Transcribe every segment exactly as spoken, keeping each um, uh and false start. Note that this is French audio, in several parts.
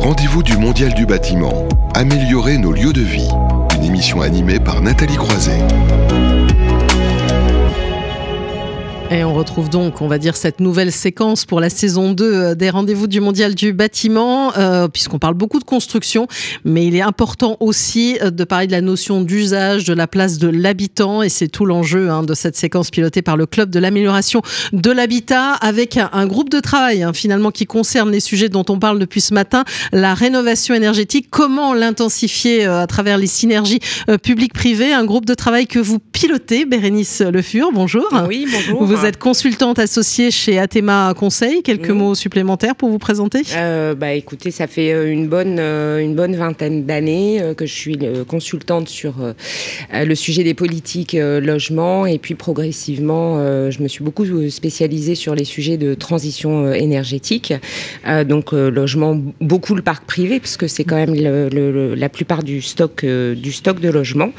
rendez-vous du Mondial du bâtiment. Améliorer nos lieux de vie. Une émission animée par Nathalie Croiset. Et on retrouve donc, on va dire, cette nouvelle séquence pour la saison deux des rendez-vous du Mondial du bâtiment, euh, puisqu'on parle beaucoup de construction, mais il est important aussi de parler de la notion d'usage, de la place de l'habitant, et c'est tout l'enjeu hein, de cette séquence pilotée par le Club de l'amélioration de l'habitat, avec un, un groupe de travail hein, finalement qui concerne les sujets dont on parle depuis ce matin, la rénovation énergétique, comment l'intensifier euh, à travers les synergies euh, publiques-privées, un groupe de travail que vous pilotez, Bérénice Le Fur, bonjour. Oui, bonjour. Vous êtes consultante associée chez Athéma Conseil. Quelques mmh. mots supplémentaires pour vous présenter ? euh, bah, Écoutez, ça fait une bonne, une bonne vingtaine d'années que je suis consultante sur le sujet des politiques logement. Et puis progressivement, je me suis beaucoup spécialisée sur les sujets de transition énergétique. Donc logement, beaucoup le parc privé, parce que c'est quand même le, le, la plupart du stock, du stock de logement.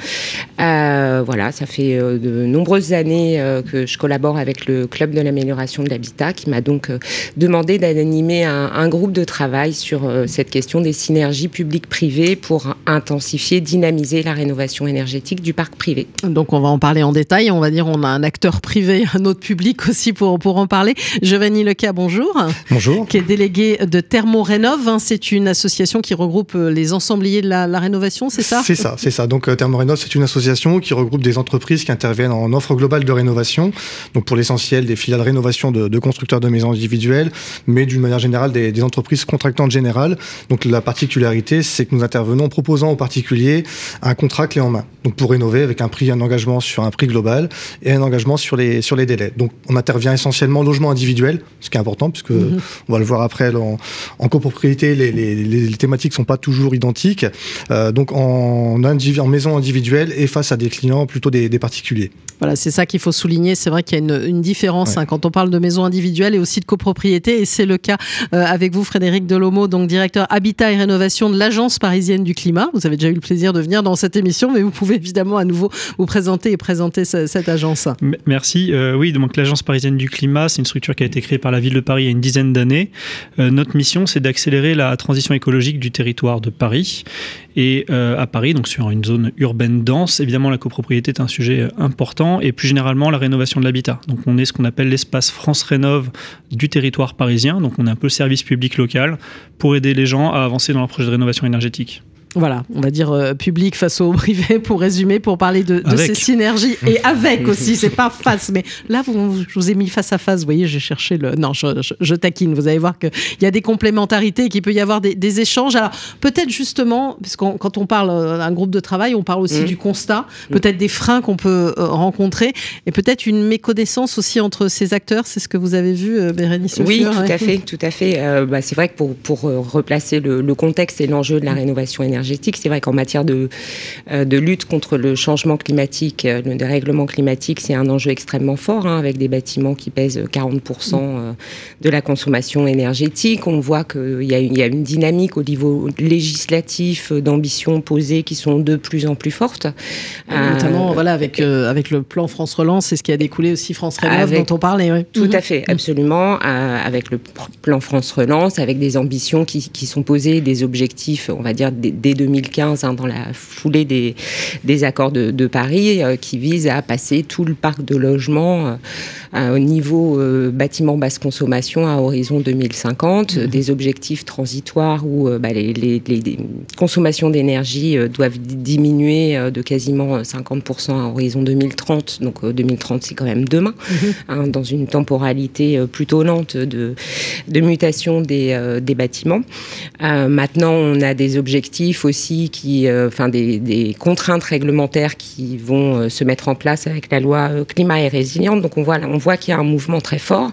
Euh, voilà, ça fait de nombreuses années que je collabore avec avec le Club de l'amélioration de l'habitat qui m'a donc euh, demandé d'animer un, un groupe de travail sur euh, cette question des synergies publiques-privées pour intensifier, dynamiser la rénovation énergétique du parc privé. Donc on va en parler en détail, on va dire on a un acteur privé, un autre public aussi pour, pour en parler. Giovanni Leca, bonjour. Bonjour. Qui est délégué de Thermorénov, hein, c'est une association qui regroupe les ensembliers de la, la rénovation, c'est ça ? C'est ça, c'est ça. Donc euh, Thermorénov, c'est une association qui regroupe des entreprises qui interviennent en offre globale de rénovation, donc pour l'essentiel des filiales rénovation de, de constructeurs de maisons individuelles, mais d'une manière générale des, des entreprises contractantes générales. Donc la particularité, c'est que nous intervenons en proposant aux particuliers un contrat clé en main. Donc pour rénover avec un prix, un engagement sur un prix global et un engagement sur les, sur les délais. Donc on intervient essentiellement en logement individuel, ce qui est important puisque mmh. on va le voir après en, en copropriété, les, les, les, les thématiques sont pas toujours identiques. Euh, donc en, individu, en maison individuelle et face à des clients plutôt des, des particuliers. Voilà, c'est ça qu'il faut souligner. C'est vrai qu'il y a une, une différence ouais. hein, quand on parle de maisons individuelles et aussi de copropriété. Et c'est le cas euh, avec vous, Frédéric Delomo, donc directeur Habitat et Rénovation de l'Agence parisienne du climat. Vous avez déjà eu le plaisir de venir dans cette émission, mais vous pouvez évidemment à nouveau vous présenter et présenter ce, cette agence. Merci. Euh, oui, donc l'Agence parisienne du climat, c'est une structure qui a été créée par la ville de Paris il y a une dizaine d'années. Euh, notre mission, c'est d'accélérer la transition écologique du territoire de Paris. Et euh, à Paris, donc sur une zone urbaine dense, évidemment la copropriété est un sujet important et plus généralement la rénovation de l'habitat. Donc on est ce qu'on appelle l'espace France Rénov du territoire parisien, donc on est un peu le service public local pour aider les gens à avancer dans leur projet de rénovation énergétique. Voilà, on va dire euh, public face au privé pour résumer, pour parler de, de ces synergies et avec aussi, c'est pas face, mais là vous, je vous ai mis face à face, vous voyez, j'ai cherché le... Non, je, je, je taquine, vous allez voir qu'il y a des complémentarités et qu'il peut y avoir des, des échanges. Alors peut-être justement, parce que quand on parle d'un groupe de travail, on parle aussi mmh. du constat, peut-être des freins qu'on peut euh, rencontrer et peut-être une méconnaissance aussi entre ces acteurs, c'est ce que vous avez vu, euh, Bérénice Le Fur. Oui, tout ouais. à fait, tout à fait. Euh, bah, c'est vrai que pour, pour replacer le, le contexte et l'enjeu de la rénovation énergétique, c'est vrai qu'en matière de, de lutte contre le changement climatique, le dérèglement climatique, c'est un enjeu extrêmement fort, hein, avec des bâtiments qui pèsent quarante pour cent de la consommation énergétique. On voit qu'il y a une, il y a une dynamique au niveau législatif d'ambitions posées qui sont de plus en plus fortes. Notamment euh, voilà, avec, euh, avec le plan France Relance, c'est ce qui a découlé aussi France Rénov dont on parlait. Oui. Tout mmh. à fait, absolument. Euh, avec le plan France Relance, avec des ambitions qui, qui sont posées, des objectifs, on va dire, dès, dès deux mille quinze, hein, dans la foulée des, des accords de, de Paris, euh, qui visent à passer tout le parc de logements euh, au niveau euh, bâtiment basse consommation à horizon deux mille cinquante, mmh. des objectifs transitoires où euh, bah, les, les, les, les consommations d'énergie euh, doivent diminuer euh, de quasiment cinquante pour cent à horizon deux mille trente. Donc euh, deux mille trente, c'est quand même demain, mmh. hein, dans une temporalité euh, plutôt lente de, de mutation des, euh, des bâtiments. Euh, maintenant, on a des objectifs aussi qui, enfin euh, des, des contraintes réglementaires qui vont euh, se mettre en place avec la loi euh, climat et résilience. Donc on voit, on voit qu'il y a un mouvement très fort.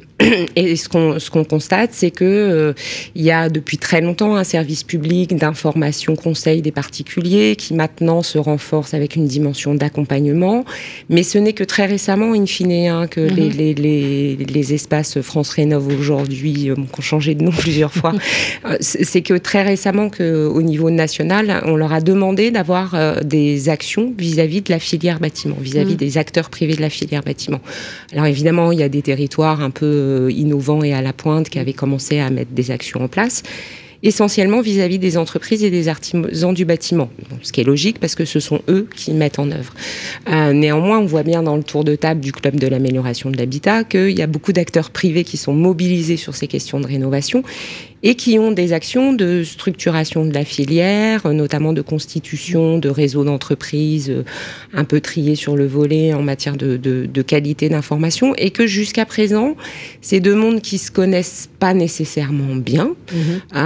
Et ce qu'on, ce qu'on constate, c'est que euh, il y a depuis très longtemps un service public d'information conseil des particuliers qui maintenant se renforce avec une dimension d'accompagnement. Mais ce n'est que très récemment, in fine, hein, que mmh. les, les, les, les espaces France Rénov aujourd'hui, euh, qui ont changé de nom plusieurs fois, euh, c'est que très récemment qu'au niveau national, on leur a demandé d'avoir euh, des actions vis-à-vis de la filière bâtiment, vis-à-vis mmh. des acteurs privés de la filière bâtiment. Alors évidemment, il y a des territoires un peu innovants et à la pointe qui avaient commencé à mettre des actions en place. essentiellement vis-à-vis des entreprises et des artisans du bâtiment. Bon, ce qui est logique parce que ce sont eux qui mettent en œuvre. Euh, néanmoins, on voit bien dans le tour de table du Club de l'amélioration de l'habitat qu'il y a beaucoup d'acteurs privés qui sont mobilisés sur ces questions de rénovation et qui ont des actions de structuration de la filière, notamment de constitution de réseaux d'entreprises un peu triés sur le volet en matière de, de, de qualité d'information, et que jusqu'à présent, ces deux mondes qui se connaissent pas nécessairement bien, mmh.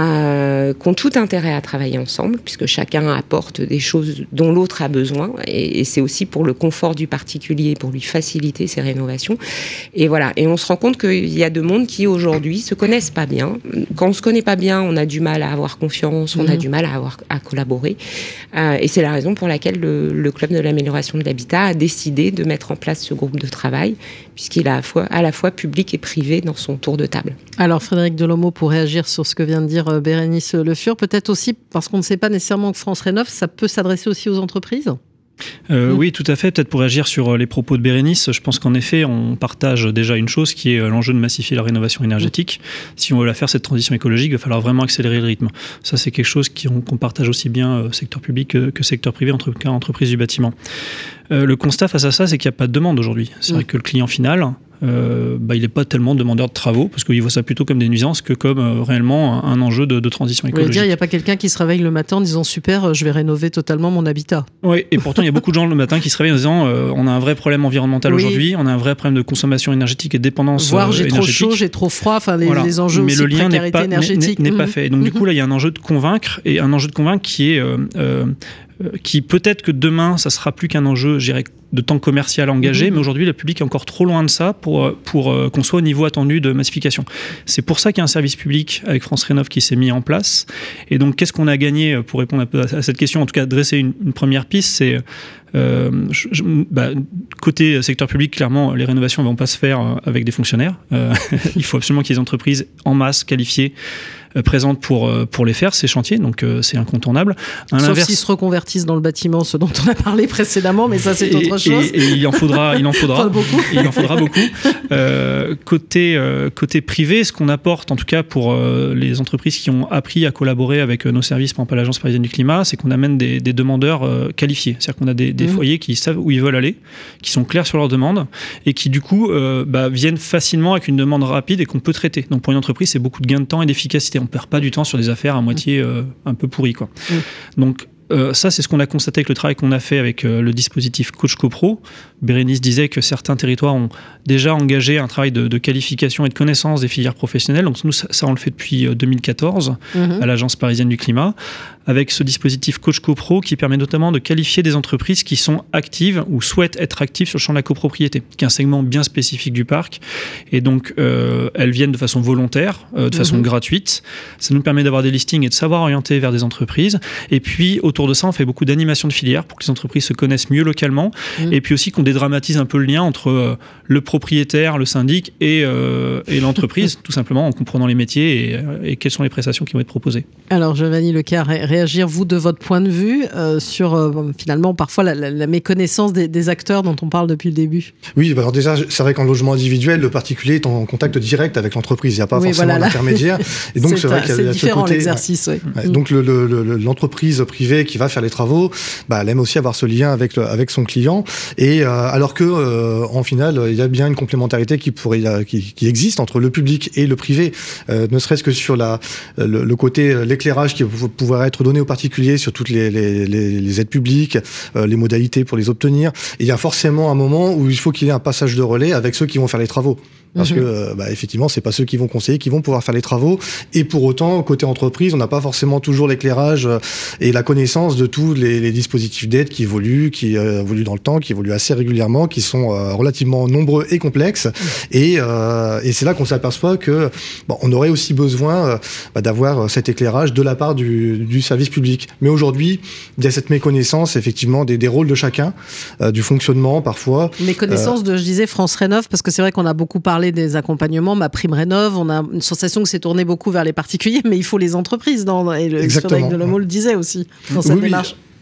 euh, qui ont tout intérêt à travailler ensemble, puisque chacun apporte des choses dont l'autre a besoin, et, et c'est aussi pour le confort du particulier, pour lui faciliter ses rénovations. Et voilà, et on se rend compte qu'il y a deux mondes qui aujourd'hui se connaissent pas bien. Quand on se connaît pas bien, on a du mal à avoir confiance, on mmh. a du mal à avoir à collaborer, euh, et c'est la raison pour laquelle le, le Club de l'amélioration de l'habitat a décidé de mettre en place ce groupe de travail, puisqu'il a à, fois, à la fois public et privé dans son tour de table. Alors Frédéric Delomeau, pour réagir sur ce que vient de dire Bérénice Le Fur, peut-être aussi parce qu'on ne sait pas nécessairement que France Rénov', ça peut s'adresser aussi aux entreprises ? Euh, mmh. Oui, tout à fait. Peut-être pour réagir sur les propos de Bérénice, je pense qu'en effet, on partage déjà une chose qui est l'enjeu de massifier la rénovation énergétique. Mmh. Si on veut la faire, cette transition écologique, il va falloir vraiment accélérer le rythme. Ça, c'est quelque chose qu'on, qu'on partage aussi bien euh, secteur public que, que secteur privé, en tout cas entreprise du bâtiment. Euh, le constat face à ça, c'est qu'il n'y a pas de demande aujourd'hui. C'est mmh. vrai que le client final, Euh, bah, il n'est pas tellement demandeur de travaux parce qu'il voit ça plutôt comme des nuisances que comme euh, réellement un, un enjeu de, de transition écologique. Vous voulez dire, il n'y a pas quelqu'un qui se réveille le matin en disant super, je vais rénover totalement mon habitat. Oui, et pourtant il y a beaucoup de gens le matin qui se réveillent en disant euh, on a un vrai problème environnemental oui. aujourd'hui, on a un vrai problème de consommation énergétique et de dépendance Voire j'ai énergétique. trop chaud, j'ai trop froid, enfin les, voilà. les enjeux Mais aussi le lien de précarité n'est pas, énergétique. n'est, n'est mmh. pas fait. Et donc mmh. du coup là il y a un enjeu de convaincre et un enjeu de convaincre qui est euh, euh, qui peut-être que demain ça sera plus qu'un enjeu, je dirais, de temps commercial engagé, mmh. mais aujourd'hui le public est encore trop loin de ça pour, pour euh, qu'on soit au niveau attendu de massification. C'est pour ça qu'il y a un service public avec France Rénov' qui s'est mis en place. Et donc qu'est-ce qu'on a gagné pour répondre un peu à cette question, en tout cas dresser une, une première piste, c'est euh, je, je, bah, côté secteur public, clairement les rénovations ne vont pas se faire avec des fonctionnaires. Euh, il faut absolument qu'il y ait des entreprises en masse qualifiées présentes pour, pour les faire, ces chantiers, donc euh, c'est incontournable. À Sauf l'inverse, s'ils se reconvertissent dans le bâtiment, ce dont on a parlé précédemment, mais ça c'est autre et, chose. Et, et il en faudra, il en faudra, beaucoup. il en faudra beaucoup. Euh, côté, euh, côté privé, ce qu'on apporte, en tout cas pour euh, les entreprises qui ont appris à collaborer avec euh, nos services, par exemple l'Agence parisienne du climat, c'est qu'on amène des, des demandeurs euh, qualifiés. C'est-à-dire qu'on a des, des mmh. foyers qui savent où ils veulent aller, qui sont clairs sur leurs demandes et qui du coup euh, bah, viennent facilement avec une demande rapide et qu'on peut traiter. Donc pour une entreprise, c'est beaucoup de gains de temps et d'efficacité. On ne perd pas du temps sur des affaires à moitié euh, un peu pourries, quoi. Mmh. Donc Euh, ça, c'est ce qu'on a constaté avec le travail qu'on a fait avec euh, le dispositif Coach CoPro. Bérénice disait que certains territoires ont déjà engagé un travail de, de qualification et de connaissance des filières professionnelles. Donc nous, ça, ça on le fait depuis deux mille quatorze mmh. à l'Agence parisienne du climat, avec ce dispositif Coach CoPro qui permet notamment de qualifier des entreprises qui sont actives ou souhaitent être actives sur le champ de la copropriété, qui est un segment bien spécifique du parc. Et donc, euh, elles viennent de façon volontaire, euh, de mmh. façon gratuite. Ça nous permet d'avoir des listings et de savoir orienter vers des entreprises. Et puis, autour de ça, on fait beaucoup d'animation de filières pour que les entreprises se connaissent mieux localement mmh. et puis aussi qu'on dédramatise un peu le lien entre euh, le propriétaire, le syndic et, euh, et l'entreprise, tout simplement en comprenant les métiers et, et quelles sont les prestations qui vont être proposées. Alors, Giovanni Lecard, ré- réagir, vous, de votre point de vue, euh, sur euh, finalement parfois la, la, la méconnaissance des, des acteurs dont on parle depuis le début. Oui, bah alors déjà, c'est vrai qu'en logement individuel, le particulier est en contact direct avec l'entreprise. Il n'y a pas oui, forcément voilà, d'intermédiaire. Et donc, c'est, c'est vrai qu'il y a, c'est il y a différent, ce côté, l'exercice. Ouais. Ouais, mmh. Donc, le, le, le, l'entreprise privée qui va faire les travaux, bah, elle aime aussi avoir ce lien avec, le, avec son client. Et euh, alors que, euh, en final, il y a bien une complémentarité qui, pourrait, qui, qui existe entre le public et le privé, euh, ne serait-ce que sur la, le, le côté, l'éclairage qui va pouvoir être donné aux particuliers sur toutes les, les, les, les aides publiques, euh, les modalités pour les obtenir. Et il y a forcément un moment où il faut qu'il y ait un passage de relais avec ceux qui vont faire les travaux. Parce mmh. que, bah, effectivement, c'est pas ceux qui vont conseiller qui vont pouvoir faire les travaux. Et pour autant, côté entreprise, on n'a pas forcément toujours l'éclairage et la connaissance de tous les, les dispositifs d'aide qui évoluent, qui euh, évoluent dans le temps, qui évoluent assez régulièrement, qui sont euh, relativement nombreux et complexes. Mmh. Et, euh, et c'est là qu'on s'aperçoit que, bon, on aurait aussi besoin euh, bah, d'avoir cet éclairage de la part du, du service public. Mais aujourd'hui, il y a cette méconnaissance, effectivement, des, des rôles de chacun, euh, du fonctionnement, parfois. Méconnaissance euh, de, je disais, France Rénov', parce que c'est vrai qu'on a beaucoup parlé des accompagnements, ma prime rénov, on a une sensation que c'est tourné beaucoup vers les particuliers, mais il faut les entreprises, dans, et le Frédéric Delomeau le disait aussi dans cette oui, démarche.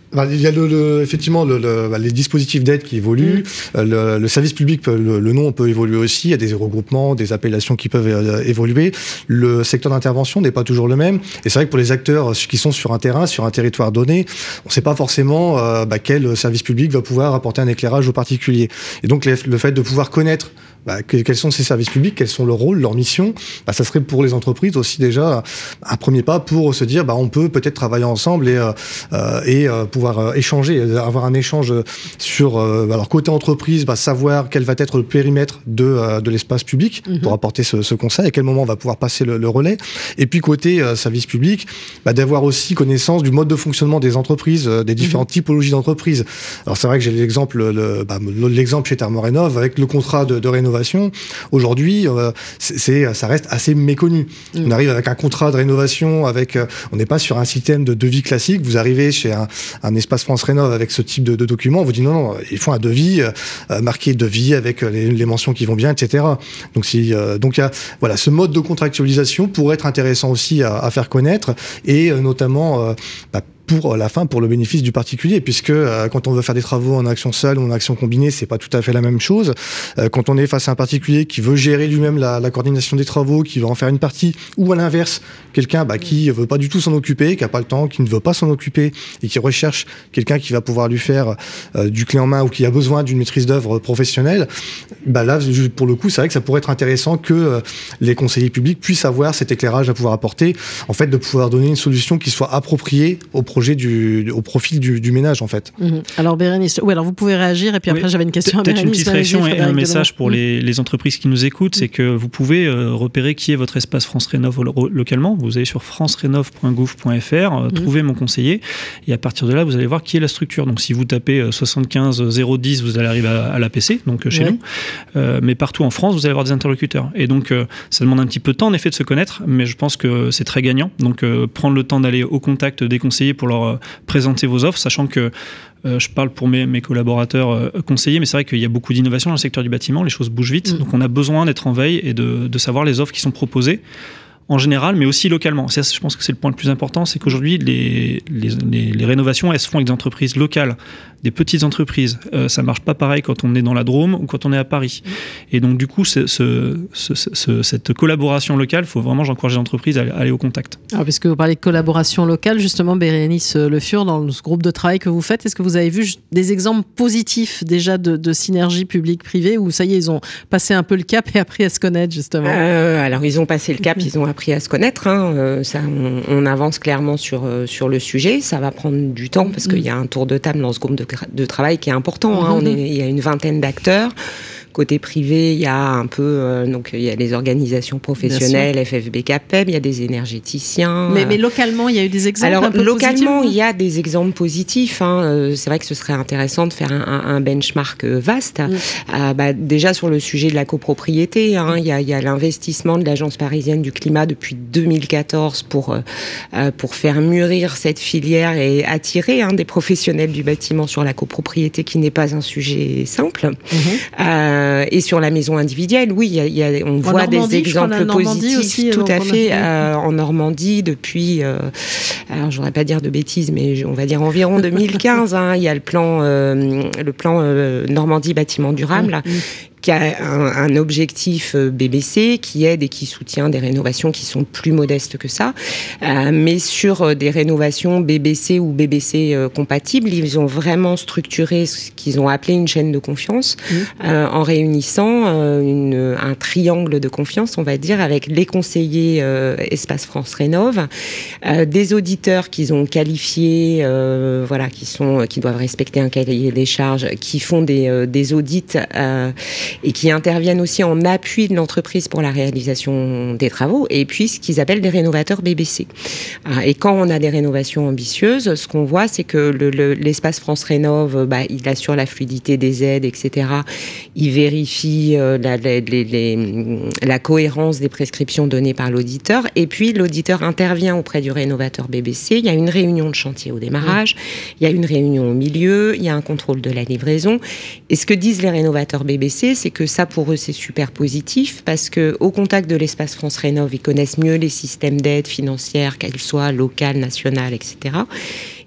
Bah, il y a le, le, effectivement le, le, bah, les dispositifs d'aide qui évoluent. Mmh. Le, le service public, le, le nom peut évoluer aussi. Il y a des regroupements, des appellations qui peuvent euh, évoluer. Le secteur d'intervention n'est pas toujours le même. Et c'est vrai que pour les acteurs qui sont sur un terrain, sur un territoire donné, on ne sait pas forcément euh, bah, quel service public va pouvoir apporter un éclairage aux particuliers. Et donc les, le fait de pouvoir connaître Bah, que, quels sont ces services publics, quels sont leurs rôles, leurs missions, bah, ça serait pour les entreprises aussi déjà un premier pas pour se dire bah, on peut peut-être travailler ensemble et, euh, et euh, pouvoir euh, échanger, avoir un échange sur euh, alors côté entreprise, bah, savoir quel va être le périmètre de, euh, de l'espace public mm-hmm. pour apporter ce, ce conseil, à quel moment on va pouvoir passer le, le relais, et puis côté euh, service public, bah, d'avoir aussi connaissance du mode de fonctionnement des entreprises, euh, des différentes mm-hmm. typologies d'entreprises. Alors c'est vrai que j'ai l'exemple, le, bah, l'exemple chez Thermorénov avec le contrat de, de rénovation. Aujourd'hui, euh, c'est, ça reste assez méconnu. Mmh. On arrive avec un contrat de rénovation, avec, euh, on n'est pas sur un système de devis classique. Vous arrivez chez un, un espace France Rénov avec ce type de, de document, on vous dit non, non, il faut un devis euh, marqué devis avec les, les mentions qui vont bien, et cetera. Donc, si, euh, donc y a, voilà, ce mode de contractualisation pourrait être intéressant aussi à, à faire connaître, et euh, notamment euh, bah, pour la fin, pour le bénéfice du particulier, puisque euh, quand on veut faire des travaux en action seule ou en action combinée, c'est pas tout à fait la même chose. Euh, quand on est face à un particulier qui veut gérer lui-même la, la coordination des travaux, qui veut en faire une partie, ou à l'inverse, quelqu'un bah, qui veut pas du tout s'en occuper, qui a pas le temps, qui ne veut pas s'en occuper, et qui recherche quelqu'un qui va pouvoir lui faire euh, du clé en main ou qui a besoin d'une maîtrise d'œuvre professionnelle, bah là, pour le coup, c'est vrai que ça pourrait être intéressant que euh, les conseillers publics puissent avoir cet éclairage à pouvoir apporter, en fait, de pouvoir donner une solution qui soit appropriée au projet Du, au profil du, du ménage en fait. Mmh. Alors Bérénice, oui, alors vous pouvez réagir et puis après oui. j'avais une question Peut-être à Bérénice. Peut-être une petite réaction et un message pour les, les entreprises qui nous écoutent, mmh. c'est que vous pouvez euh, repérer qui est votre espace France Rénov localement. Vous allez sur france rénov point gouv point f r, euh, mmh. trouver mon conseiller et à partir de là vous allez voir qui est la structure. Donc si vous tapez euh, soixante-quinze zéro dix, vous allez arriver à, à l'A P C, donc euh, chez ouais. nous. Euh, mais partout en France, vous allez avoir des interlocuteurs. Et donc euh, ça demande un petit peu de temps en effet de se connaître, mais je pense que c'est très gagnant. Donc euh, prendre le temps d'aller au contact des conseillers pour leur euh, présenter vos offres, sachant que euh, je parle pour mes, mes collaborateurs euh, conseillers, mais c'est vrai qu'il y a beaucoup d'innovation dans le secteur du bâtiment, les choses bougent vite, mmh. donc on a besoin d'être en veille et de, de savoir les offres qui sont proposées en général, mais aussi localement. Ça, je pense que c'est le point le plus important, c'est qu'aujourd'hui, les, les, les, les rénovations, elles se font avec des entreprises locales, des petites entreprises. Euh, ça marche pas pareil quand on est dans la Drôme ou quand on est à Paris. Et donc, du coup, ce, ce, ce, ce, cette collaboration locale, il faut vraiment, j'encourage les entreprises à aller au contact. Alors, puisque vous parlez de collaboration locale, justement, Bérénice Le Fur, dans ce groupe de travail que vous faites, est-ce que vous avez vu des exemples positifs déjà de, de synergie publique-privée, où ça y est, ils ont passé un peu le cap et appris à se connaître, justement? euh, Alors, ils ont passé le cap, ils ont appris à se connaître. Hein. Euh, ça, on, on avance clairement sur, euh, sur le sujet. Ça va prendre du temps parce mmh. qu'il y a un tour de table dans ce groupe de, de travail qui est important. Mmh. Hein. On est, il y a une vingtaine d'acteurs. Côté privé, il y a un peu, euh, donc il y a les organisations professionnelles, F F B, CAPEB, il y a des énergéticiens. Mais, euh... mais localement, il y a eu des exemples Alors, un peu localement, positifs, il y a des exemples positifs. Hein. Euh, c'est vrai que ce serait intéressant de faire un, un, un benchmark vaste. Mm. Euh, bah, déjà sur le sujet de la copropriété, hein, il y a, il y a l'investissement de l'Agence parisienne du climat depuis deux mille quatorze pour euh, pour faire mûrir cette filière et attirer hein, des professionnels du bâtiment sur la copropriété, qui n'est pas un sujet simple. Mm-hmm. Euh, Et sur la maison individuelle, oui, y a, y a, on en voit des exemples positifs, aussi, tout à fait, euh, en Normandie depuis, euh, alors je voudrais pas dire de bêtises, mais on va dire environ deux mille quinze. Hein, il y a le plan, euh, le plan euh, Normandie bâtiment durable. Mmh, mmh. qui a un, un objectif B B C qui aide et qui soutient des rénovations qui sont plus modestes que ça. Euh, mais sur des rénovations B B C ou B B C euh, compatibles, ils ont vraiment structuré ce qu'ils ont appelé une chaîne de confiance mmh. euh, en réunissant euh, une, un triangle de confiance, on va dire, avec les conseillers euh, Espace France Rénov, euh, des auditeurs qu'ils ont qualifiés, euh, voilà, qui, sont, qui doivent respecter un cahier des charges, qui font des, euh, des audits euh, et qui interviennent aussi en appui de l'entreprise pour la réalisation des travaux, et puis ce qu'ils appellent des rénovateurs B B C. Et quand on a des rénovations ambitieuses, ce qu'on voit, c'est que le, le, l'espace France Rénov, bah, il assure la fluidité des aides, et cetera. Il vérifie euh, la, les, les, les, la cohérence des prescriptions données par l'auditeur, et puis l'auditeur intervient auprès du rénovateur B B C. Il y a une réunion de chantier au démarrage, il y a une réunion au milieu, il y a un contrôle de la livraison. Et ce que disent les rénovateurs B B C, c'est que ça, pour eux, c'est super positif, parce qu'au contact de l'espace France Rénov, ils connaissent mieux les systèmes d'aide financière, qu'elles soient locales, nationales, et cetera.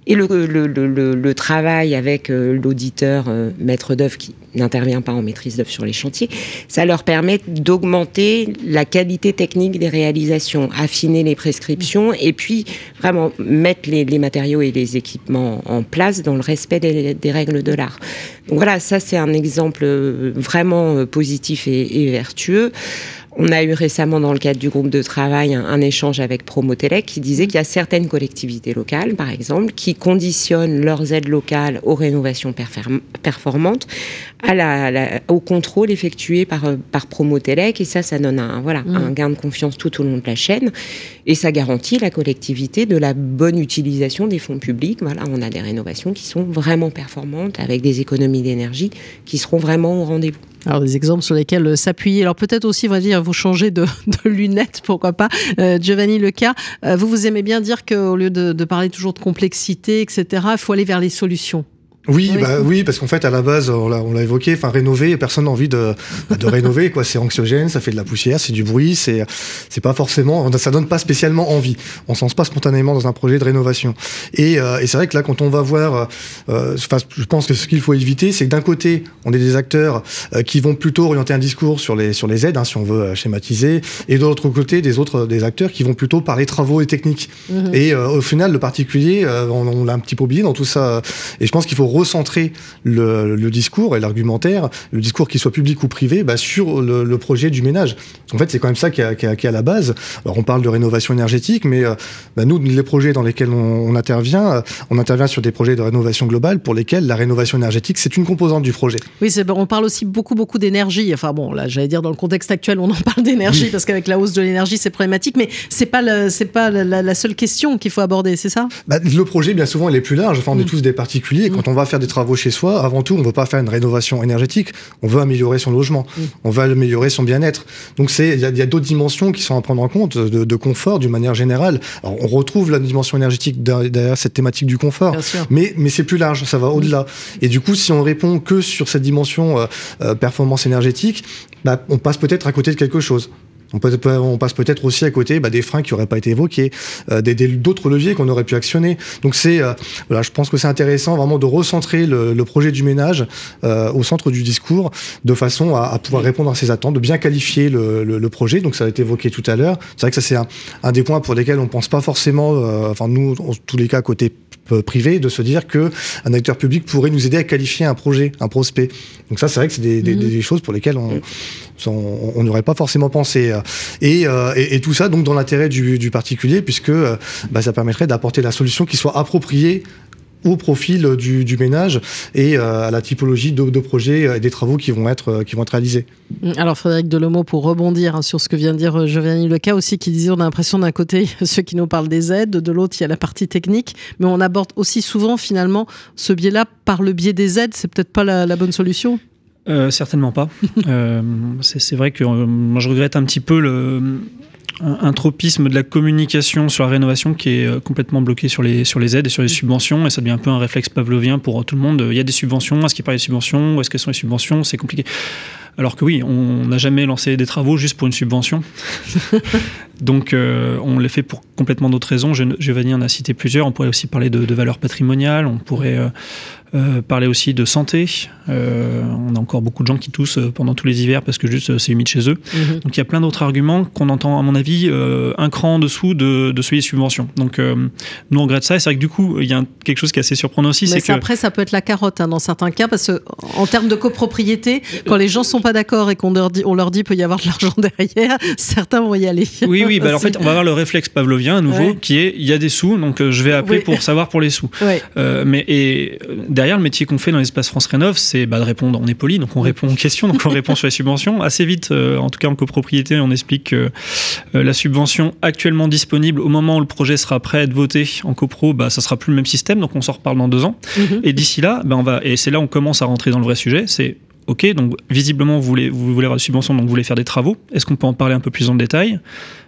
Et le, le, le, le travail avec l'auditeur euh, maître d'œuvre qui n'intervient pas en maîtrise d'œuvre sur les chantiers, ça leur permet d'augmenter la qualité technique des réalisations, affiner les prescriptions et puis vraiment mettre les, les matériaux et les équipements en place dans le respect des, des règles de l'art. Donc voilà, ça c'est un exemple vraiment positif et, et vertueux. On a eu récemment, dans le cadre du groupe de travail, un, un échange avec Promotelec qui disait qu'il y a certaines collectivités locales, par exemple, qui conditionnent leurs aides locales aux rénovations perform- performantes à la, la, au contrôle effectué par, par Promotelec. Et ça, ça donne un, voilà, mmh. un gain de confiance tout au long de la chaîne. Et ça garantit la collectivité de la bonne utilisation des fonds publics. Voilà, on a des rénovations qui sont vraiment performantes, avec des économies d'énergie qui seront vraiment au rendez-vous. Alors, des exemples sur lesquels s'appuyer. Alors, peut-être aussi, on va dire, vous changez de, de lunettes, pourquoi pas. Euh, Giovanni Leca, euh, vous, vous aimez bien dire qu'au lieu de, de parler toujours de complexité, et cetera, il faut aller vers les solutions. Oui, oui. Bah, oui, parce qu'en fait, à la base, on l'a, on l'a évoqué, enfin, rénover, personne n'a envie de, de rénover, quoi. C'est anxiogène, ça fait de la poussière, c'est du bruit, c'est, c'est pas forcément, ça donne pas spécialement envie. On s'en sent pas spontanément dans un projet de rénovation. Et, euh, et c'est vrai que là, quand on va voir, euh, je pense que ce qu'il faut éviter, c'est que d'un côté, on est des acteurs euh, qui vont plutôt orienter un discours sur les, sur les aides, hein, si on veut schématiser, et de l'autre côté, des autres, des acteurs qui vont plutôt parler travaux et techniques. Mmh. Et euh, au final, le particulier, euh, on, on l'a un petit peu oublié dans tout ça. Et je pense qu'il faut recentrer le, le discours et l'argumentaire, le discours qu'il soit public ou privé, bah, sur le, le projet du ménage. En fait, c'est quand même ça qui est, qui est, qui est à la base. Alors, on parle de rénovation énergétique, mais euh, bah, nous, les projets dans lesquels on, on intervient, euh, on intervient sur des projets de rénovation globale pour lesquels la rénovation énergétique, c'est une composante du projet. Oui, c'est, on parle aussi beaucoup, beaucoup d'énergie. Enfin bon, là, j'allais dire, dans le contexte actuel, on en parle d'énergie, oui. Parce qu'avec la hausse de l'énergie, c'est problématique, mais c'est pas, le, c'est pas la, la seule question qu'il faut aborder, c'est ça ? Bah, le projet, bien souvent, il est plus large. Enfin, on est mmh. tous des particuliers. Et quand mmh. on va faire des travaux chez soi, avant tout, on ne veut pas faire une rénovation énergétique, on veut améliorer son logement, mmh. on veut améliorer son bien-être. Donc il y, y a d'autres dimensions qui sont à prendre en compte, de, de confort d'une manière générale. Alors on retrouve la dimension énergétique derrière cette thématique du confort, mais, mais c'est plus large, ça va mmh. au-delà. Et du coup, si on répond que sur cette dimension euh, euh, performance énergétique, bah, on passe peut-être à côté de quelque chose. On, peut, on passe peut-être aussi à côté bah, des freins qui n'auraient pas été évoqués, euh, des, des, d'autres leviers qu'on aurait pu actionner. Donc c'est, euh, voilà, je pense que c'est intéressant vraiment de recentrer le, le projet du ménage euh, au centre du discours, de façon à, à pouvoir répondre à ces attentes, de bien qualifier le, le, le projet. Donc ça a été évoqué tout à l'heure. C'est vrai que ça c'est un, un des points pour lesquels on ne pense pas forcément, euh, enfin nous, en tous les cas côté privé, de se dire que un acteur public pourrait nous aider à qualifier un projet, un prospect. Donc ça, c'est vrai que c'est des, des, mmh. des choses pour lesquelles on on n'aurait pas forcément pensé. Et, euh, et, et tout ça, donc, dans l'intérêt du, du particulier, puisque bah, ça permettrait d'apporter la solution qui soit appropriée au profil du, du ménage et euh, à la typologie de, de projets et des travaux qui vont être, qui vont être réalisés. Alors Frédéric Delemot, pour rebondir hein, sur ce que vient de dire Giovanni Leca aussi, qui disait on a l'impression d'un côté ceux qui nous parlent des aides, de l'autre il y a la partie technique, mais on aborde aussi souvent finalement ce biais-là par le biais des aides, c'est peut-être pas la, la bonne solution ? Euh, certainement pas. euh, c'est, c'est vrai que euh, moi je regrette un petit peu le... un tropisme de la communication sur la rénovation qui est complètement bloqué sur les, sur les aides et sur les subventions, et ça devient un peu un réflexe pavlovien pour tout le monde. Il y a des subventions, est-ce qu'il parle des subventions, où est-ce qu'elles sont les subventions, c'est compliqué. Alors que oui, on n'a jamais lancé des travaux juste pour une subvention. Donc euh, on les fait pour complètement d'autres raisons. Giovanni en a cité plusieurs. On pourrait aussi parler de, de valeurs patrimoniales, on pourrait euh, euh, parler aussi de santé. Euh, on a encore beaucoup de gens qui toussent pendant tous les hivers parce que juste c'est humide chez eux. Mmh. Donc il y a plein d'autres arguments qu'on entend, à mon avis, euh, un cran en dessous de, de celui des subventions. Donc euh, nous on regrette ça, et c'est vrai que du coup il y a quelque chose qui est assez surprenant aussi. Mais c'est que... après ça peut être la carotte hein, dans certains cas, parce qu'en termes de copropriété, quand les gens sont pas d'accord et qu'on leur dit, on leur dit peut y avoir de l'argent derrière, certains vont y aller. Oui, oui, bah en fait, on va avoir le réflexe pavlovien à nouveau, ouais. qui est il y a des sous, donc euh, je vais appeler oui. pour savoir pour les sous. Ouais. Euh, mais et derrière, le métier qu'on fait dans l'espace France Rénov', c'est bah, de répondre. On est poli, donc on répond aux questions, donc on répond sur les subventions. Assez vite, euh, en tout cas en copropriété, on explique que euh, la subvention actuellement disponible au moment où le projet sera prêt à être voté en copro, bah, ça sera plus le même système, donc on s'en reparle dans deux ans. Mm-hmm. Et d'ici là, bah, on va, et c'est là où on commence à rentrer dans le vrai sujet, c'est ok, donc visiblement vous voulez, vous voulez avoir des subventions, donc vous voulez faire des travaux. Est-ce qu'on peut en parler un peu plus en détail ?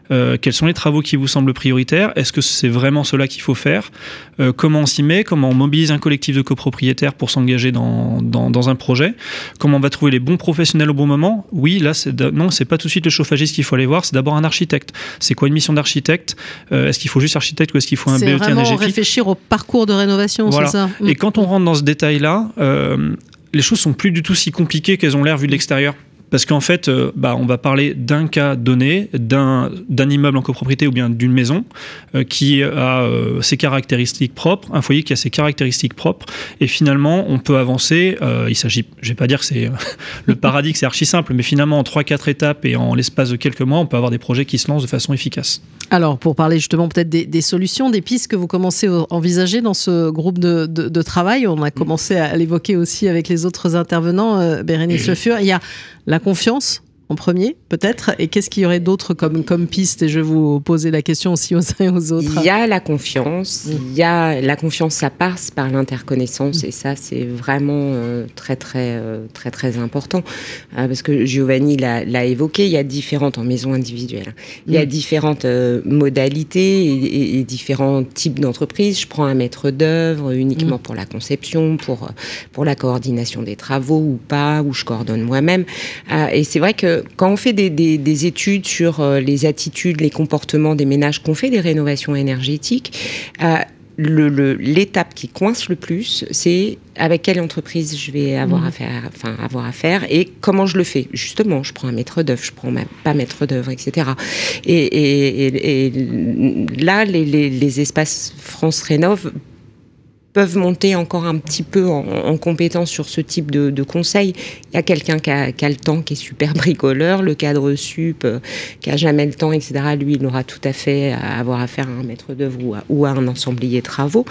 Euh, quels sont les travaux qui vous semblent prioritaires? Est-ce que c'est vraiment cela qu'il faut faire? euh, Comment on s'y met? Comment on mobilise un collectif de copropriétaires pour s'engager dans, dans, dans un projet? Comment on va trouver les bons professionnels au bon moment? Oui, là, c'est de, non, c'est pas tout de suite le chauffagiste qu'il faut aller voir, c'est d'abord un architecte. C'est quoi une mission d'architecte? euh, Est-ce qu'il faut juste architecte ou est-ce qu'il faut un B E T énergétique? C'est vraiment réfléchir au parcours de rénovation, voilà. C'est ça. Et quand on rentre dans ce détail-là, euh, les choses sont plus du tout si compliquées qu'elles ont l'air vues de l'extérieur. Parce qu'en fait, euh, bah, on va parler d'un cas donné, d'un, d'un immeuble en copropriété ou bien d'une maison euh, qui a euh, ses caractéristiques propres, un foyer qui a ses caractéristiques propres, et finalement, on peut avancer. Euh, il s'agit, je ne vais pas dire que c'est euh, le paradis, que c'est archi simple, mais finalement, en trois quatre étapes et en l'espace de quelques mois, on peut avoir des projets qui se lancent de façon efficace. Alors, pour parler justement peut-être des, des solutions, des pistes que vous commencez à envisager dans ce groupe de, de, de travail, on a commencé à l'évoquer aussi avec les autres intervenants, euh, Bérénice Le Fur. Il y a la confiance en premier, peut-être. Et qu'est-ce qu'il y aurait d'autre comme, comme piste? Et je vais vous poser la question aussi aux uns et aux autres. Il y a la confiance. Mmh. Il y a la confiance, ça passe par l'interconnaissance. Mmh. Et ça, c'est vraiment euh, très, très, euh, très, très important. Euh, parce que Giovanni l'a, l'a évoqué, il y a différentes, en maison individuelle, il mmh. y a différentes euh, modalités et, et, et différents types d'entreprises. Je prends un maître d'œuvre uniquement mmh. pour la conception, pour, pour la coordination des travaux ou pas, où je coordonne moi-même. Euh, et c'est vrai que quand on fait des, des, des études sur euh, les attitudes, les comportements des ménages, qu'on fait des rénovations énergétiques, euh, le, le, l'étape qui coince le plus, c'est avec quelle entreprise je vais avoir, mmh. affaire, enfin, avoir affaire et comment je le fais. Justement, je prends un maître d'œuvre, je prends même pas maître d'œuvre, et cetera. Et, et, et, et là, les, les, les espaces France Rénov' peuvent monter encore un petit peu en, en compétence sur ce type de, de conseils. Il y a quelqu'un qui a, qui a le temps, qui est super bricoleur, le cadre sup, euh, qui a jamais le temps, et cetera. Lui, il aura tout à fait à avoir affaire à un maître d'œuvre ou à, ou à un ensemblier travaux.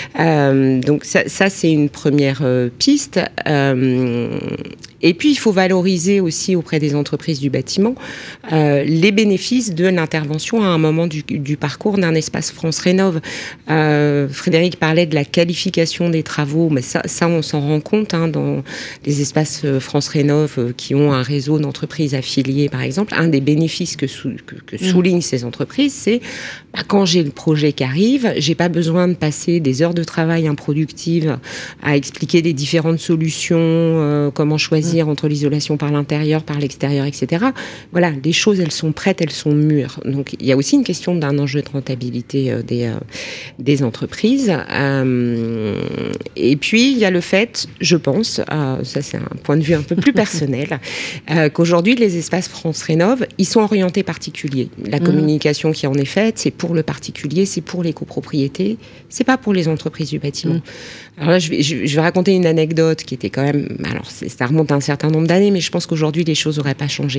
Euh, donc ça, ça, c'est une première euh, piste. Euh, et puis, il faut valoriser aussi auprès des entreprises du bâtiment euh, les bénéfices de l'intervention à un moment du, du parcours d'un espace France Rénov'. Euh, Frédéric parlait de la qualification des travaux, mais ça, ça on s'en rend compte hein, dans les espaces France Rénov' euh, qui ont un réseau d'entreprises affiliées, par exemple. Un des bénéfices que, sou, que, que soulignent ces entreprises, c'est bah, quand j'ai le projet qui arrive, j'ai pas besoin de passer des heures de travail improductives à expliquer les différentes solutions, euh, comment choisir entre l'isolation par l'intérieur, par l'extérieur, et cetera. Voilà, les choses, elles sont prêtes, elles sont mûres. Donc, il y a aussi une question d'un enjeu de rentabilité euh, des, euh, des entreprises. Euh, et puis, il y a le fait, je pense, euh, ça c'est un point de vue un peu plus personnel, euh, qu'aujourd'hui, les espaces France Rénov', ils sont orientés particuliers. La mmh. communication qui en est faite, c'est pour le particulier, c'est pour les copropriétés, c'est pas pour les entreprises du bâtiment. Mmh. Alors là, je vais, je, je vais raconter une anecdote qui était quand même... Alors, c'est, ça remonte à un certain nombre d'années, mais je pense qu'aujourd'hui, les choses n'auraient pas changé.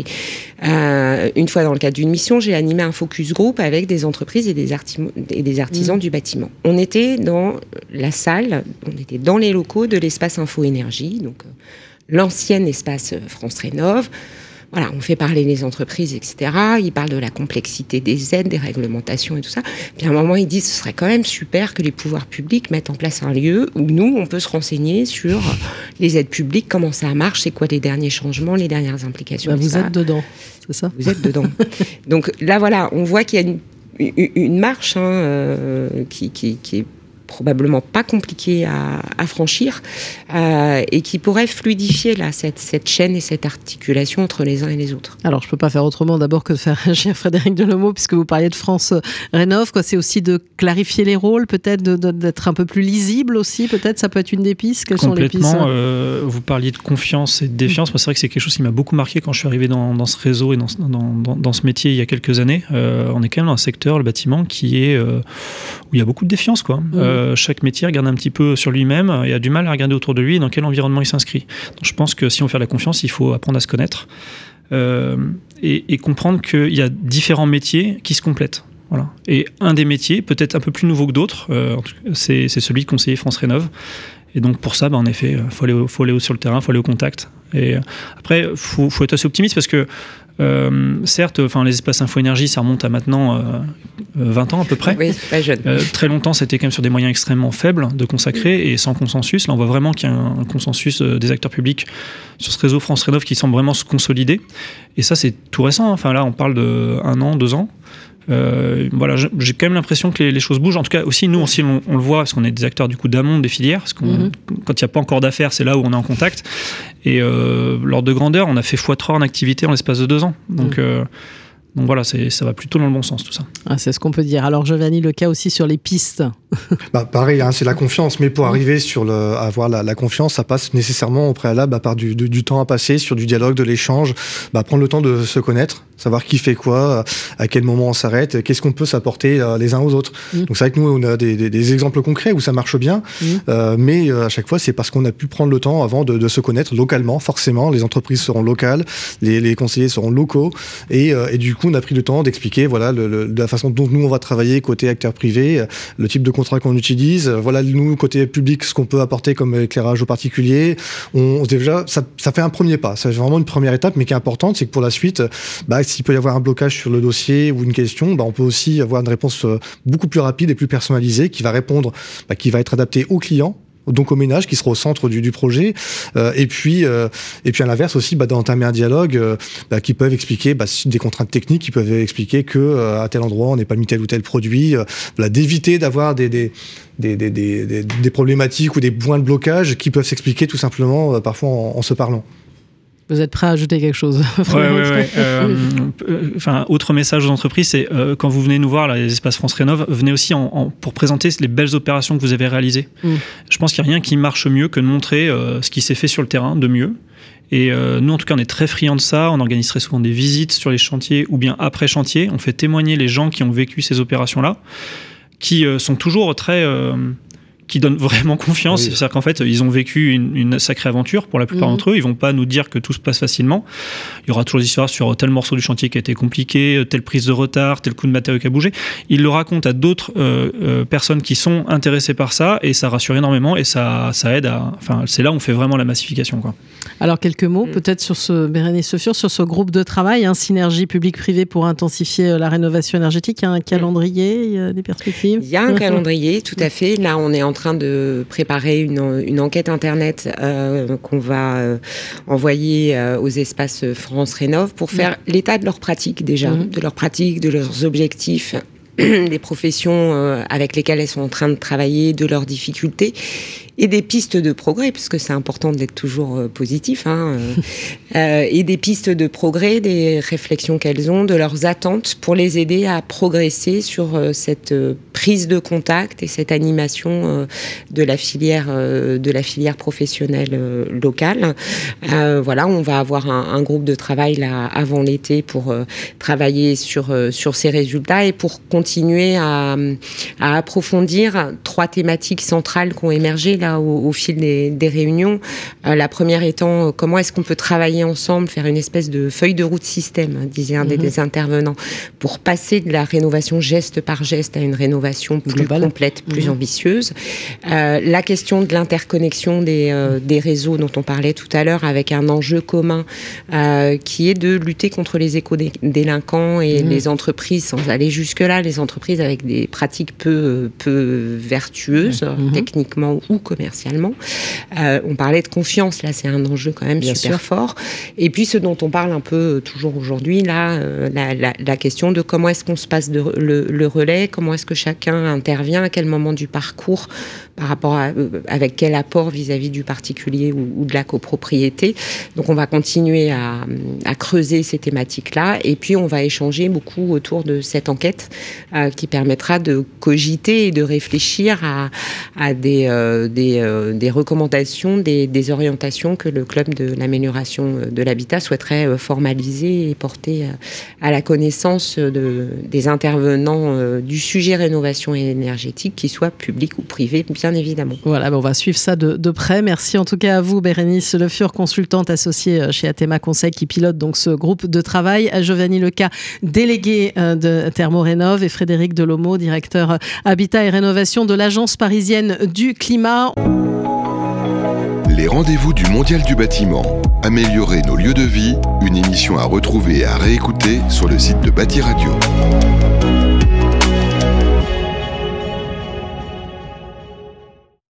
Euh, une fois, dans le cadre d'une mission, j'ai animé un focus group avec des entreprises et des, arti- et des artisans mmh. du bâtiment. On était dans la salle, on était dans les locaux de l'espace Info Énergie, donc euh, l'ancien espace France Rénov'. Voilà, on fait parler les entreprises, et cetera. Ils parlent de la complexité des aides, des réglementations et tout ça. Puis à un moment, ils disent ce serait quand même super que les pouvoirs publics mettent en place un lieu où nous, on peut se renseigner sur les aides publiques, comment ça marche, c'est quoi les derniers changements, les dernières implications. Bah, vous ça. êtes dedans, c'est ça? Vous êtes dedans. Donc là, voilà, on voit qu'il y a une, une, une marche hein, euh, qui, qui, qui est probablement pas compliqué à, à franchir euh, et qui pourrait fluidifier là, cette, cette chaîne et cette articulation entre les uns et les autres. Alors, je ne peux pas faire autrement d'abord que de faire réagir Frédéric Delomeau, puisque vous parliez de France Rénov', quoi. C'est aussi de clarifier les rôles, peut-être de, de, d'être un peu plus lisible aussi, peut-être, ça peut être une des pistes. Quelles sont les pistes? Complètement, euh, vous parliez de confiance et de défiance. Moi, c'est vrai que c'est quelque chose qui m'a beaucoup marqué quand je suis arrivé dans, dans ce réseau et dans, dans, dans, dans ce métier il y a quelques années. Euh, on est quand même dans un secteur, le bâtiment, qui est, euh, où il y a beaucoup de défiance, quoi. Mmh. Euh, chaque métier regarde un petit peu sur lui-même et a du mal à regarder autour de lui et dans quel environnement il s'inscrit. Donc je pense que si on veut faire la confiance, il faut apprendre à se connaître euh, et, et comprendre qu'il y a différents métiers qui se complètent. Voilà. Et un des métiers, peut-être un peu plus nouveau que d'autres, euh, c'est, c'est celui de conseiller France Rénov'. Et donc pour ça, bah, en effet, il faut aller, faut aller sur le terrain, il faut aller au contact. Et après, il faut, faut être assez optimiste parce que Euh, certes, enfin, les espaces Info-Énergie, ça remonte à maintenant euh, vingt ans à peu près. Oui, c'est pas jeune. Euh, très longtemps, c'était quand même sur des moyens extrêmement faibles de consacrer et sans consensus. Là, on voit vraiment qu'il y a un, un consensus euh, des acteurs publics sur ce réseau France Rénov qui semble vraiment se consolider. Et ça, c'est tout récent. Enfin, là, on parle de un an, deux ans. Euh, voilà, j'ai quand même l'impression que les, les choses bougent. En tout cas, aussi, nous, aussi, on, on le voit parce qu'on est des acteurs du coup d'amont des filières. Parce qu'on, mmh. Quand il n'y a pas encore d'affaires, c'est là où on est en contact. Et euh, l'ordre de grandeur, on a fait fois trois en activité en l'espace de deux ans. Donc, mmh. euh, donc voilà, c'est, ça va plutôt dans le bon sens tout ça. Ah, c'est ce qu'on peut dire. Alors, Giovanni, le cas aussi sur les pistes. Bah, pareil, hein, c'est la confiance. Mais pour arriver sur le, à avoir la, la confiance, ça passe nécessairement au préalable bah, par du, du, du temps à passer, sur du dialogue, de l'échange, bah, prendre le temps de se connaître, savoir qui fait quoi, à quel moment on s'arrête, qu'est-ce qu'on peut s'apporter euh, les uns aux autres. Mmh. Donc c'est vrai que nous, on a des, des, des exemples concrets où ça marche bien, mmh. euh, mais euh, à chaque fois, c'est parce qu'on a pu prendre le temps avant de, de se connaître localement, forcément. Les entreprises seront locales, les, les conseillers seront locaux, et, euh, et du coup, on a pris le temps d'expliquer voilà, le, le, la façon dont nous, on va travailler côté acteur privé, le type de contrat qu'on utilise, voilà, nous, côté public, ce qu'on peut apporter comme éclairage aux particuliers. On, déjà, ça, ça fait un premier pas. C'est vraiment une première étape, mais qui est importante, c'est que pour la suite, bah, s'il peut y avoir un blocage sur le dossier ou une question, bah, on peut aussi avoir une réponse beaucoup plus rapide et plus personnalisée qui va répondre, bah, qui va être adaptée au client, donc au ménage qui sera au centre du, du projet, euh, et puis euh, et puis à l'inverse aussi bah, d'entamer un dialogue euh, bah, qui peuvent expliquer bah, des contraintes techniques qui peuvent expliquer que euh, à tel endroit on n'est pas mis tel ou tel produit, euh, voilà, d'éviter d'avoir des des, des, des, des, des des problématiques ou des points de blocage qui peuvent s'expliquer tout simplement euh, parfois en, en se parlant. Vous êtes prêt à ajouter quelque chose? Ouais, ouais, ouais. Euh, enfin, autre message aux entreprises, c'est euh, quand vous venez nous voir, là, les espaces France Rénov, venez aussi en, en, pour présenter les belles opérations que vous avez réalisées. Mm. Je pense qu'il n'y a rien qui marche mieux que de montrer euh, ce qui s'est fait sur le terrain de mieux. Et euh, nous, en tout cas, on est très friands de ça. On organise très souvent des visites sur les chantiers ou bien après chantier. On fait témoigner les gens qui ont vécu ces opérations-là, qui euh, sont toujours très... Euh, qui donnent vraiment confiance. Oui. C'est-à-dire qu'en fait, ils ont vécu une, une sacrée aventure pour la plupart mmh. d'entre eux. Ils vont pas nous dire que tout se passe facilement. Il y aura toujours des histoires sur tel morceau du chantier qui a été compliqué, telle prise de retard, tel coup de matériau qui a bougé. Ils le racontent à d'autres euh, euh, personnes qui sont intéressées par ça et ça rassure énormément et ça, ça aide à... Enfin, c'est là où on fait vraiment la massification, quoi. Alors, quelques mots mmh. peut-être sur ce, Bérénice Soffiur, sur ce groupe de travail, hein, synergie publique-privée pour intensifier la rénovation énergétique. Il y a un calendrier, il y a des perspectives? Il y a un calendrier, tout à fait. Là, on est en train de préparer une, une enquête internet euh, qu'on va euh, envoyer euh, aux espaces France Rénov pour faire mmh. l'état de leurs pratiques déjà, mmh. de leurs pratiques, de leurs objectifs, des professions euh, avec lesquelles elles sont en train de travailler, de leurs difficultés et des pistes de progrès, parce que c'est important d'être toujours euh, positif, hein, euh, euh, et des pistes de progrès, des réflexions qu'elles ont, de leurs attentes pour les aider à progresser sur euh, cette euh, prise de contact et cette animation euh, de la filière, euh, de la filière professionnelle euh, locale. Euh, voilà, on va avoir un, un groupe de travail là avant l'été pour euh, travailler sur euh, sur ces résultats et pour continuer à, à approfondir trois thématiques centrales qui ont émergé là au, au fil des, des réunions. Euh, la première étant euh, comment est-ce qu'on peut travailler ensemble, faire une espèce de feuille de route système, hein, disait un mmh. des, des intervenants, pour passer de la rénovation geste par geste à une rénovation plus globale, complète, plus mmh. ambitieuse. Euh, la question de l'interconnexion des, euh, des réseaux dont on parlait tout à l'heure, avec un enjeu commun euh, qui est de lutter contre les éco-délinquants et mmh. les entreprises, sans aller jusque-là, les entreprises avec des pratiques peu, peu vertueuses, mmh. techniquement ou commercialement. Euh, on parlait de confiance, là, c'est un enjeu quand même Bien super sûr. fort. Et puis, ce dont on parle un peu toujours aujourd'hui, là, euh, la, la, la question de comment est-ce qu'on se passe de, le, le relais, comment est-ce que chacun intervient, à quel moment du parcours, par rapport à, euh, avec quel apport vis-à-vis du particulier ou, ou de la copropriété. Donc, on va continuer à, à creuser ces thématiques-là. Et puis, on va échanger beaucoup autour de cette enquête euh, qui permettra de cogiter et de réfléchir à, à des, euh, des, euh, des recommandations, des, des orientations que le club de l'amélioration de l'habitat souhaiterait formaliser et porter à la connaissance de, des intervenants euh, du sujet rénovation énergétique, qu'ils soient publics ou privés, bien évidemment. Voilà, ben on va suivre ça de, de près. Merci en tout cas à vous, Bérénice Soffiur, consultante associée chez Athéma Conseil, qui pilote donc ce groupe de travail, à Giovanni Leca, délégué de Thermorénov, et Frédéric Delomo, directeur Habitat et Rénovation de l'Agence parisienne du climat. Les rendez-vous du Mondial du bâtiment. Améliorer nos lieux de vie, une émission à retrouver et à réécouter sur le site de Bâti Radio.